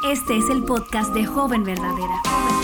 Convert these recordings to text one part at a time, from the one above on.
Este es el podcast de Joven Verdadera.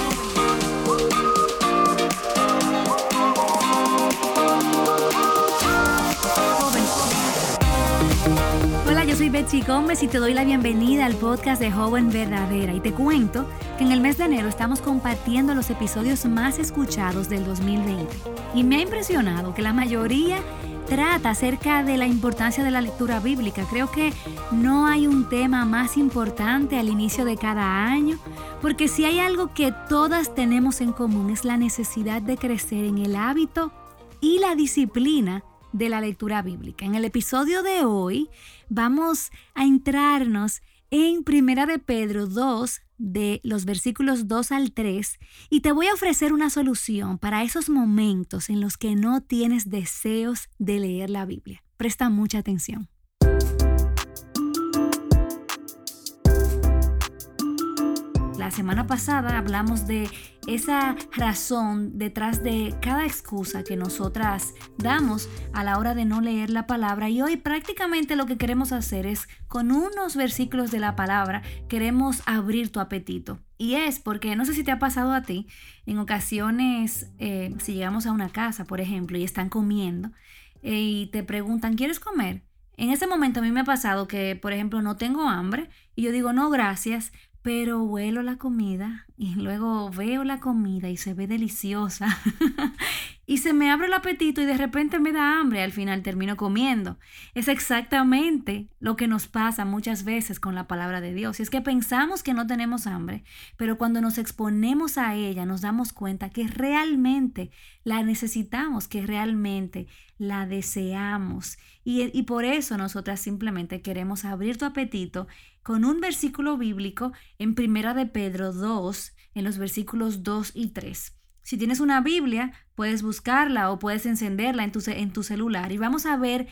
Hola, yo soy Betsy Gómez y te doy la bienvenida al podcast de Joven Verdadera. Y te cuento que en el mes de enero estamos compartiendo los episodios más escuchados del 2020. Y me ha impresionado que la mayoría trata acerca de la importancia de la lectura bíblica. Creo que no hay un tema más importante al inicio de cada año, porque si hay algo que todas tenemos en común es la necesidad de crecer en el hábito y la disciplina de la lectura bíblica. En el episodio de hoy vamos a entrarnos en Primera de Pedro 2, de los versículos 2 al 3, y te voy a ofrecer una solución para esos momentos en los que no tienes deseos de leer la Biblia. Presta mucha atención. La semana pasada hablamos de esa razón detrás de cada excusa que nosotras damos a la hora de no leer la palabra, y hoy prácticamente lo que queremos hacer es, con unos versículos de la palabra, queremos abrir tu apetito. Y es porque, no sé si te ha pasado a ti, en ocasiones si llegamos a una casa, por ejemplo, y están comiendo y te preguntan, ¿quieres comer? En ese momento a mí me ha pasado que, por ejemplo, no tengo hambre y yo digo, no, gracias, pero huelo la comida y luego veo la comida y se ve deliciosa y se me abre el apetito y de repente me da hambre. Al final termino comiendo. Es exactamente lo que nos pasa muchas veces con la palabra de Dios. Y es que pensamos que no tenemos hambre, pero cuando nos exponemos a ella nos damos cuenta que realmente la necesitamos, que realmente la deseamos. Y por eso nosotras simplemente queremos abrir tu apetito con un versículo bíblico en Primera de Pedro 2, en los versículos 2 y 3. Si tienes una Biblia, puedes buscarla o puedes encenderla en tu celular. Y vamos a ver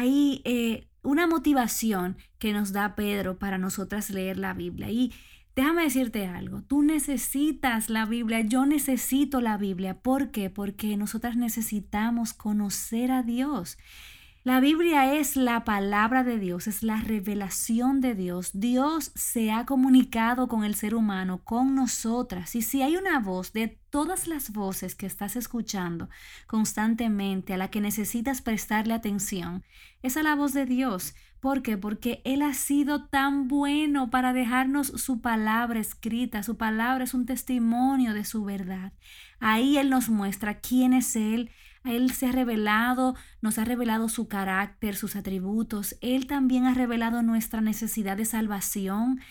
ahí una motivación que nos da Pedro para nosotras leer la Biblia. Y déjame decirte algo, tú necesitas la Biblia, yo necesito la Biblia. ¿Por qué? Porque nosotras necesitamos conocer a Dios. La Biblia es la palabra de Dios, es la revelación de Dios. Dios se ha comunicado con el ser humano, con nosotras. Y si hay una voz de todas las voces que estás escuchando constantemente, a la que necesitas prestarle atención, esa es la voz de Dios. ¿Por qué? Porque Él ha sido tan bueno para dejarnos su palabra escrita. Su palabra es un testimonio de su verdad. Ahí Él nos muestra quién es Él. Él se ha revelado, nos ha revelado su carácter, sus atributos. Él también ha revelado nuestra necesidad de salvación,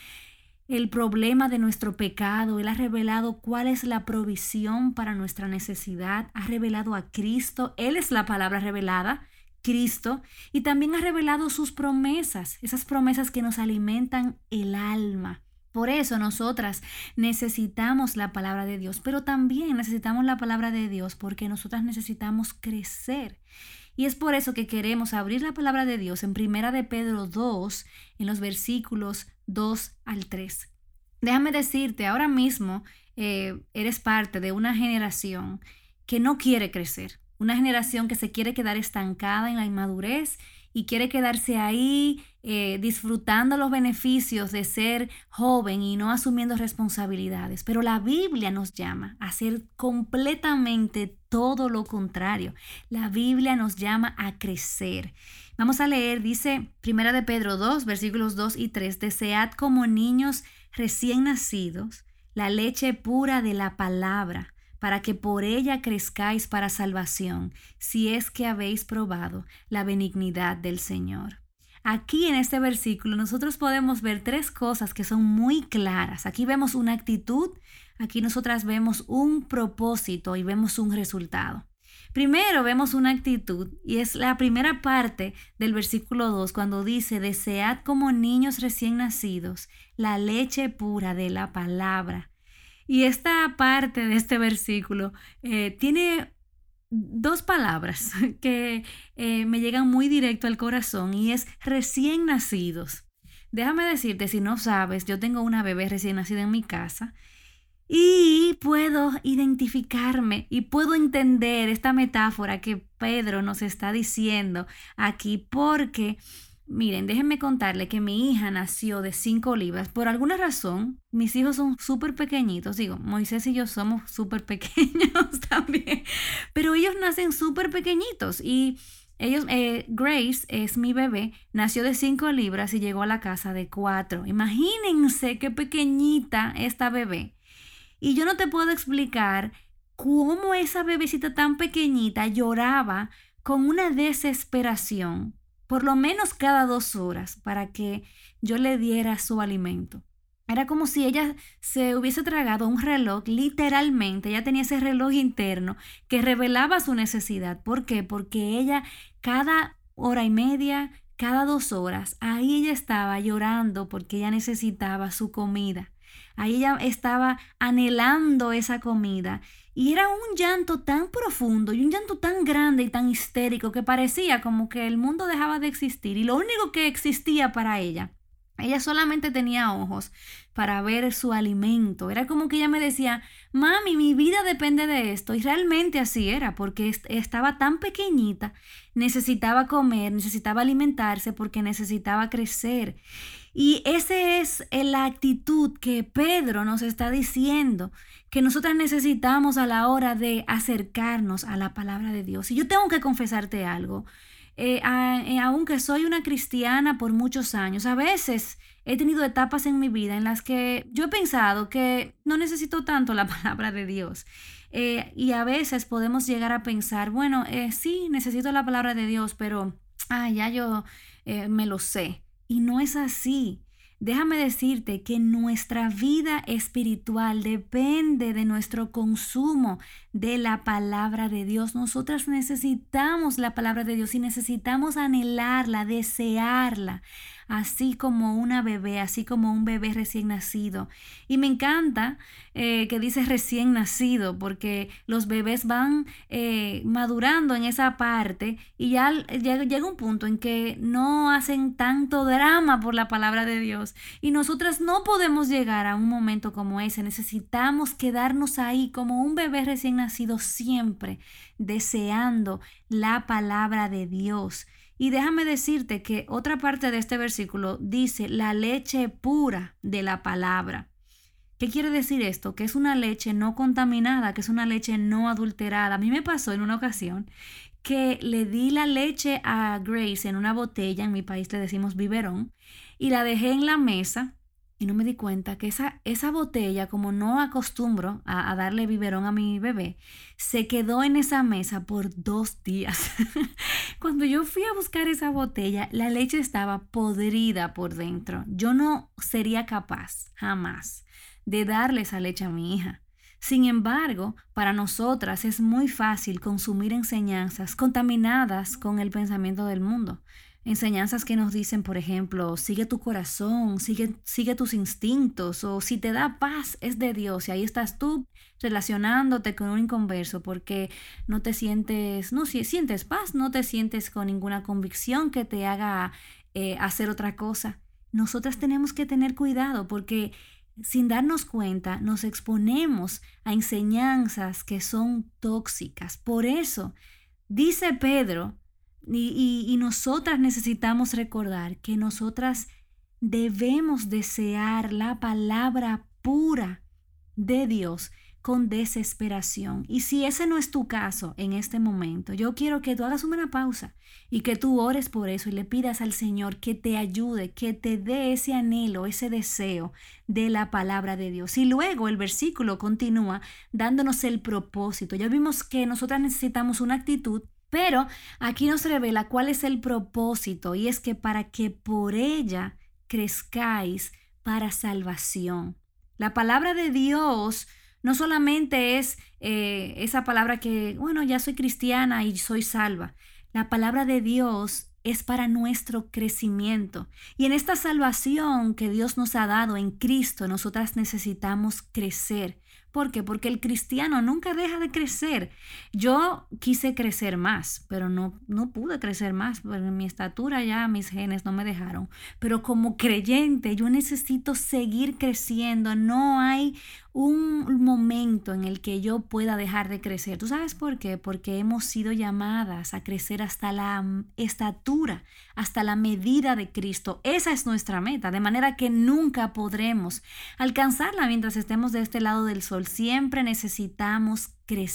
el problema de nuestro pecado. Él ha revelado cuál es la provisión para nuestra necesidad. Ha revelado a Cristo. Él es la palabra revelada, Cristo. Y también ha revelado sus promesas, esas promesas que nos alimentan el alma. Por eso nosotras necesitamos la palabra de Dios, pero también necesitamos la palabra de Dios porque nosotras necesitamos crecer. Y es por eso que queremos abrir la palabra de Dios en Primera de Pedro 2, en los versículos 2 al 3. Déjame decirte, ahora mismo eres parte de una generación que no quiere crecer, una generación que se quiere quedar estancada en la inmadurez y quiere quedarse ahí disfrutando los beneficios de ser joven y no asumiendo responsabilidades. Pero la Biblia nos llama a hacer completamente todo lo contrario. La Biblia nos llama a crecer. Vamos a leer, dice Primera de Pedro 2, versículos 2 y 3, desead como niños recién nacidos la leche pura de la palabra, para que por ella crezcáis para salvación, si es que habéis probado la benignidad del Señor. Aquí en este versículo nosotros podemos ver tres cosas que son muy claras. Aquí vemos una actitud, aquí nosotras vemos un propósito y vemos un resultado. Primero vemos una actitud y es la primera parte del versículo 2 cuando dice, desead como niños recién nacidos la leche pura de la palabra. Y esta parte de este versículo tiene dos palabras que me llegan muy directo al corazón y es recién nacidos. Déjame decirte, si no sabes, yo tengo una bebé recién nacida en mi casa y puedo identificarme y puedo entender esta metáfora que Pedro nos está diciendo aquí porque Miren, déjenme contarle que mi hija nació de 5 libras. Por alguna razón, mis hijos son súper pequeñitos. Digo, Moisés y yo somos súper pequeños también. Pero ellos nacen súper pequeñitos. Y ellos, Grace es mi bebé, nació de 5 libras y llegó a la casa de 4. Imagínense qué pequeñita esta bebé. Y yo no te puedo explicar cómo esa bebecita tan pequeñita lloraba con una desesperación por lo menos cada 2 horas para que yo le diera su alimento. Era como si ella se hubiese tragado un reloj, literalmente. Ella tenía ese reloj interno que revelaba su necesidad. ¿Por qué? Porque ella cada hora y media, cada 2 horas, ahí ella estaba llorando porque ella necesitaba su comida. Ahí ella estaba anhelando esa comida. Y era un llanto tan profundo y un llanto tan grande y tan histérico que parecía como que el mundo dejaba de existir. Y lo único que existía para ella solamente tenía ojos para ver su alimento. Era como que ella me decía, mami, mi vida depende de esto. Y realmente así era, porque estaba tan pequeñita, necesitaba comer, necesitaba alimentarse porque necesitaba crecer. Y esa es la actitud que Pedro nos está diciendo que nosotras necesitamos a la hora de acercarnos a la palabra de Dios. Y yo tengo que confesarte algo. Aunque soy una cristiana por muchos años, a veces he tenido etapas en mi vida en las que yo he pensado que no necesito tanto la palabra de Dios. Y a veces podemos llegar a pensar, bueno, sí, necesito la palabra de Dios, pero ya yo me lo sé. Y no es así. Déjame decirte que nuestra vida espiritual depende de nuestro consumo de la palabra de Dios. Nosotras necesitamos la palabra de Dios y necesitamos anhelarla, desearla, así como una bebé, así como un bebé recién nacido. Y me encanta que dice recién nacido, porque los bebés van madurando en esa parte y ya llega un punto en que no hacen tanto drama por la palabra de Dios. Y nosotras no podemos llegar a un momento como ese. Necesitamos quedarnos ahí como un bebé recién nacido, siempre deseando la palabra de Dios. Y déjame decirte que otra parte de este versículo dice la leche pura de la palabra. ¿Qué quiere decir esto? Que es una leche no contaminada, que es una leche no adulterada. A mí me pasó en una ocasión que le di la leche a Grace en una botella, en mi país le decimos biberón, y la dejé en la mesa y no me di cuenta que esa botella, como no acostumbro a darle biberón a mi bebé, se quedó en esa mesa por 2 días. Cuando yo fui a buscar esa botella, la leche estaba podrida por dentro. Yo no sería capaz, jamás, de darle esa leche a mi hija. Sin embargo, para nosotras es muy fácil consumir enseñanzas contaminadas con el pensamiento del mundo. Enseñanzas que nos dicen, por ejemplo, sigue tu corazón, sigue tus instintos, o si te da paz es de Dios. Y ahí estás tú relacionándote con un inconverso porque no si sientes paz, no te sientes con ninguna convicción que te haga hacer otra cosa. Nosotras tenemos que tener cuidado porque sin darnos cuenta nos exponemos a enseñanzas que son tóxicas. Por eso, dice Pedro, y nosotras necesitamos recordar que nosotras debemos desear la palabra pura de Dios con desesperación. Y si ese no es tu caso en este momento, yo quiero que tú hagas una pausa y que tú ores por eso y le pidas al Señor que te ayude, que te dé ese anhelo, ese deseo de la palabra de Dios. Y luego el versículo continúa dándonos el propósito. Ya vimos que nosotras necesitamos una actitud, pero aquí nos revela cuál es el propósito, y es que para que por ella crezcáis para salvación. La palabra de Dios no solamente es esa palabra que, bueno, ya soy cristiana y soy salva. La palabra de Dios es para nuestro crecimiento. Y en esta salvación que Dios nos ha dado en Cristo, nosotras necesitamos crecer. ¿Por qué? Porque el cristiano nunca deja de crecer. Yo quise crecer más, pero no pude crecer más, porque en mi estatura ya mis genes no me dejaron. Pero como creyente yo necesito seguir creciendo. No hay un momento en el que yo pueda dejar de crecer. ¿Tú sabes por qué? Porque hemos sido llamadas a crecer hasta la estatura, hasta la medida de Cristo. Esa es nuestra meta, de manera que nunca podremos alcanzarla mientras estemos de este lado del sol. Siempre necesitamos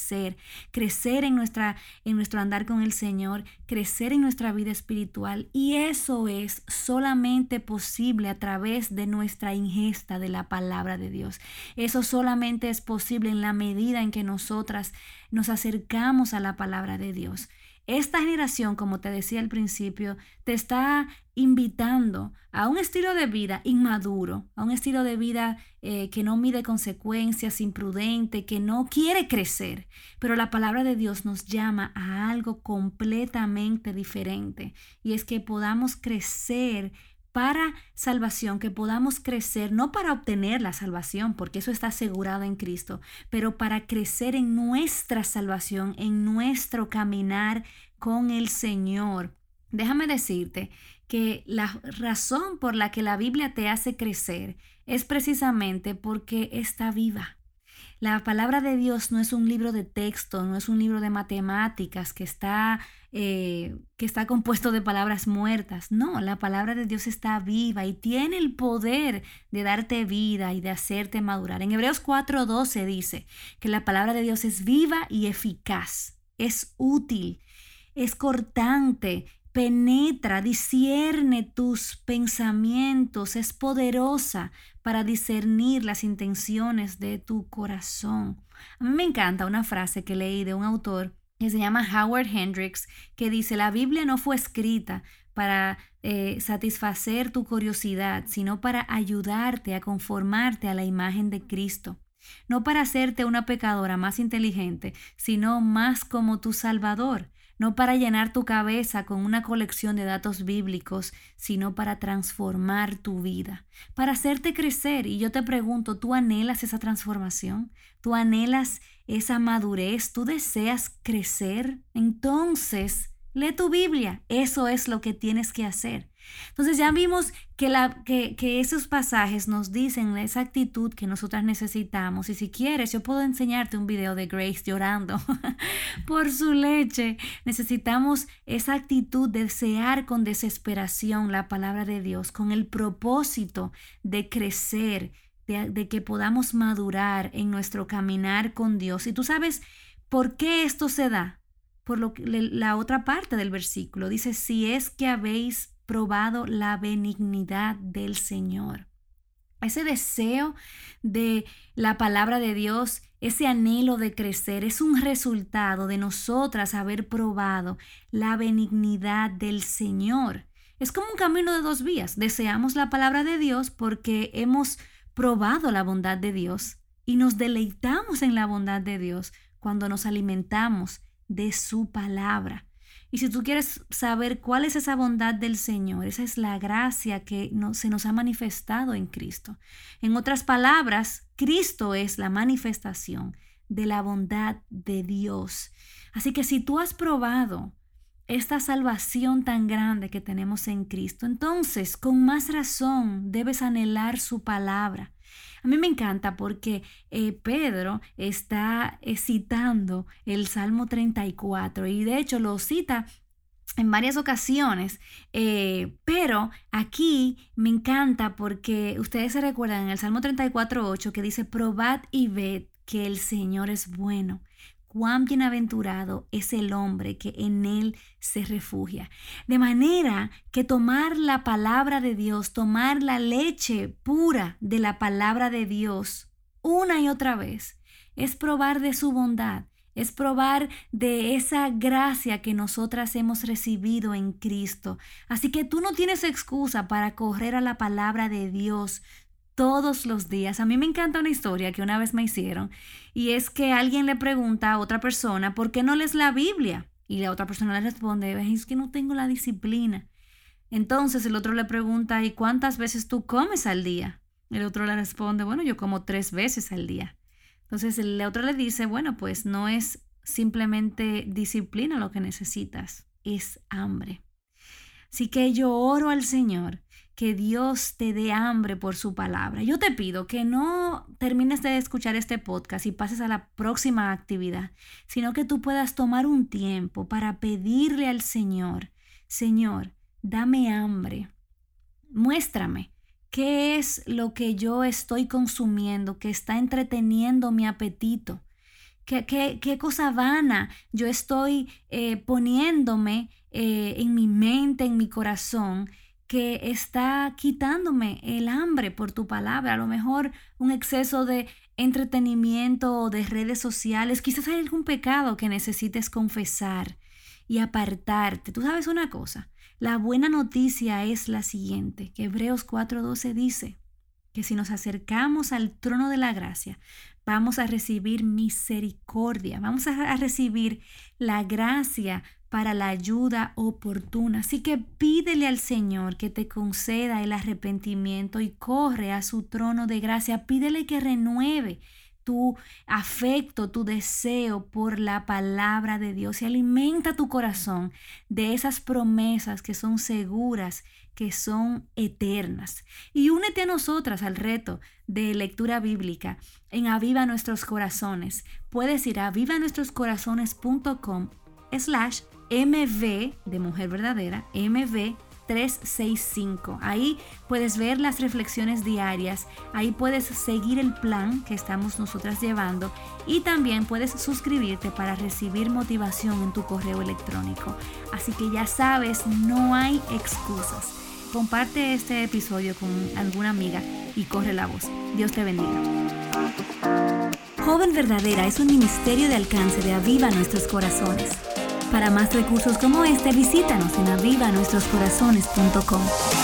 crecer en nuestro andar con el Señor, crecer en nuestra vida espiritual, y eso es solamente posible a través de nuestra ingesta de la palabra de Dios. Eso solamente es posible en la medida en que nosotras nos acercamos a la palabra de Dios. Esta generación, como te decía al principio, te está invitando a un estilo de vida inmaduro, a un estilo de vida que no mide consecuencias, imprudente, que no quiere crecer. Pero la palabra de Dios nos llama a algo completamente diferente, y es que podamos crecer para salvación, que podamos crecer no para obtener la salvación, porque eso está asegurado en Cristo, pero para crecer en nuestra salvación, en nuestro caminar con el Señor. Déjame decirte que la razón por la que la Biblia te hace crecer es precisamente porque está viva. La palabra de Dios no es un libro de texto, no es un libro de matemáticas que está compuesto de palabras muertas. No, la palabra de Dios está viva y tiene el poder de darte vida y de hacerte madurar. En Hebreos 4:12 dice que la palabra de Dios es viva y eficaz, es útil, es cortante, penetra, discierne tus pensamientos, es poderosa para discernir las intenciones de tu corazón. A mí me encanta una frase que leí de un autor que se llama Howard Hendricks, que dice: la Biblia no fue escrita para satisfacer tu curiosidad, sino para ayudarte a conformarte a la imagen de Cristo. No para hacerte una pecadora más inteligente, sino más como tu Salvador. No para llenar tu cabeza con una colección de datos bíblicos, sino para transformar tu vida, para hacerte crecer. Y yo te pregunto, ¿tú anhelas esa transformación? ¿Tú anhelas esa madurez? ¿Tú deseas crecer? Entonces, lee tu Biblia. Eso es lo que tienes que hacer. Entonces ya vimos que esos pasajes nos dicen esa actitud que nosotras necesitamos. Y si quieres, yo puedo enseñarte un video de Grace llorando por su leche. Necesitamos esa actitud de desear con desesperación la palabra de Dios, con el propósito de crecer, de que podamos madurar en nuestro caminar con Dios. Y tú sabes por qué esto se da. Por la otra parte del versículo dice: si es que habéis probado la benignidad del Señor. Ese deseo de la palabra de Dios, ese anhelo de crecer, es un resultado de nosotras haber probado la benignidad del Señor. Es como un camino de dos vías. Deseamos la palabra de Dios porque hemos probado la bondad de Dios y nos deleitamos en la bondad de Dios cuando nos alimentamos de su palabra. Y si tú quieres saber cuál es esa bondad del Señor, esa es la gracia que se nos ha manifestado en Cristo. En otras palabras, Cristo es la manifestación de la bondad de Dios. Así que si tú has probado esta salvación tan grande que tenemos en Cristo, entonces con más razón debes anhelar su palabra. A mí me encanta porque Pedro está citando el Salmo 34 y de hecho lo cita en varias ocasiones, pero aquí me encanta porque ustedes se recuerdan en el Salmo 34:8 que dice: probad y ved que el Señor es bueno. Cuán bienaventurado es el hombre que en él se refugia. De manera que tomar la palabra de Dios, tomar la leche pura de la palabra de Dios una y otra vez, es probar de su bondad, es probar de esa gracia que nosotras hemos recibido en Cristo. Así que tú no tienes excusa para correr a la palabra de Dios todos los días. A mí me encanta una historia que una vez me hicieron, y es que alguien le pregunta a otra persona: ¿por qué no lees la Biblia? Y la otra persona le responde: es que no tengo la disciplina. Entonces el otro le pregunta: ¿y cuántas veces tú comes al día? El otro le responde: bueno, yo como 3 veces al día. Entonces el otro le dice: bueno, pues no es simplemente disciplina lo que necesitas, es hambre. Así que yo oro al Señor que Dios te dé hambre por su palabra. Yo te pido que no termines de escuchar este podcast y pases a la próxima actividad, sino que tú puedas tomar un tiempo para pedirle al Señor, Señor, dame hambre. Muéstrame qué es lo que yo estoy consumiendo, que está entreteniendo mi apetito. ¿Qué cosa vana yo estoy poniéndome en mi mente, en mi corazón, que está quitándome el hambre por tu palabra? A lo mejor un exceso de entretenimiento o de redes sociales. Quizás hay algún pecado que necesites confesar y apartarte. Tú sabes una cosa, la buena noticia es la siguiente, que Hebreos 4:12 dice que si nos acercamos al trono de la gracia, vamos a recibir misericordia, vamos a recibir la gracia para la ayuda oportuna. Así que pídele al Señor que te conceda el arrepentimiento y corre a su trono de gracia. Pídele que renueve tu afecto, tu deseo por la palabra de Dios y alimenta tu corazón de esas promesas que son seguras, que son eternas. Y únete a nosotras al reto de lectura bíblica en Aviva Nuestros Corazones. Puedes ir a avivanuestroscorazones.com/MV de Mujer Verdadera, MV 365. Ahí puedes ver las reflexiones diarias, ahí puedes seguir el plan que estamos nosotras llevando y también puedes suscribirte para recibir motivación en tu correo electrónico. Así que ya sabes, no hay excusas. Comparte este episodio con alguna amiga y corre la voz. Dios te bendiga. Joven Verdadera es un ministerio de alcance de Aviva Nuestros Corazones. Para más recursos como este, visítanos en avivanuestroscorazones.com.